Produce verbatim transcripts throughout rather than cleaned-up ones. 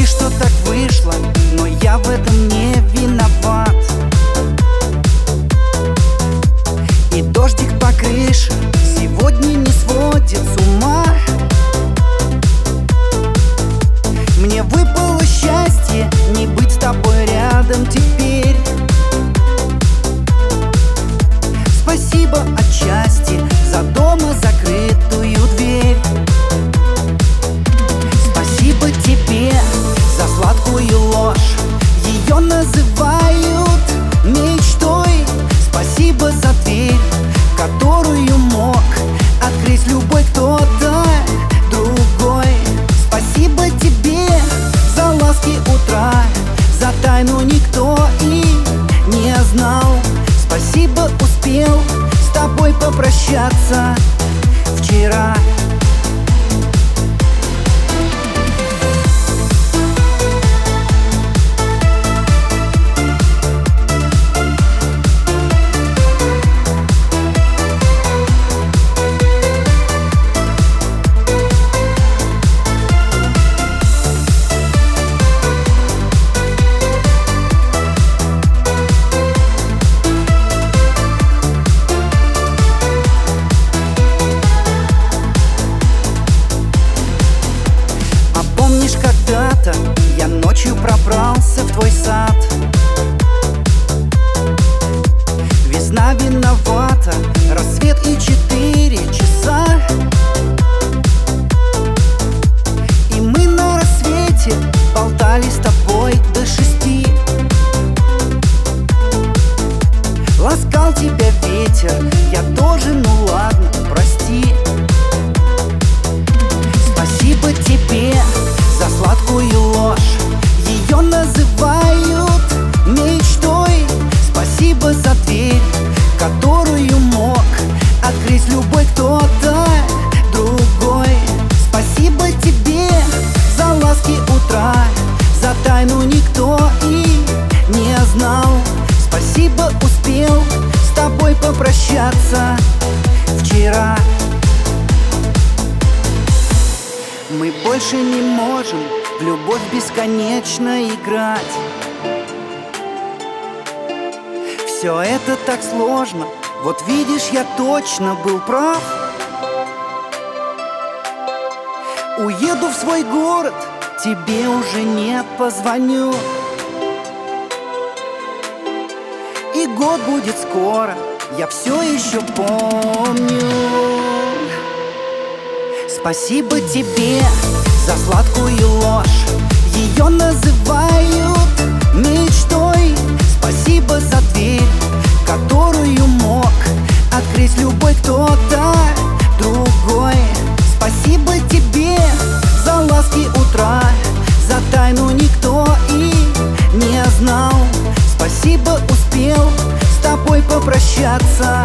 что так вышло, но я в этом не виноват. И дождик по крыше сегодня не сводит с ума. Мне выпало счастье не быть с тобой рядом теперь. Спасибо отчасти за дома закрытую дверь. Спасибо тебе за сладкую ложь, ее называют мечтой. Спасибо за дверь, которую мог открыть любой кто-то другой. Спасибо тебе за ласки утра, за тайну никто и не знал. Спасибо, успел с тобой попрощаться вчера. Когда-то я ночью пробрался в твой сад. Весна виновата, рассвет и четыре часа. И мы на рассвете болтали с тобой до шести. Ласкал тебя ветер, я тоже, ну ладно, прости. Спасибо тебе за сладкую ложь, ее называют мечтой. Спасибо за дверь, которую мог открыть любой кто-то другой. Спасибо тебе за ласки утра, за тайну никто и не знал. Спасибо, успел с тобой попрощаться вчера. Мы больше не можем в любовь бесконечно играть. Все это так сложно, вот видишь, я точно был прав. Уеду в свой город, тебе уже не позвоню. И год будет скоро, я все еще помню. Спасибо тебе за сладкую ложь, ее называют мечтой. Спасибо за дверь, которую мог открыть любой кто-то другой. Спасибо тебе за ласки утра, за тайну никто и не знал. Спасибо, успел с тобой попрощаться.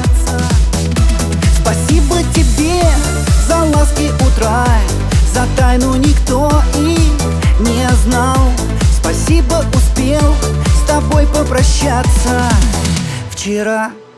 Спасибо тебе за ласки утра, за тайну никто и не знал. Спасибо, успел с тобой попрощаться вчера.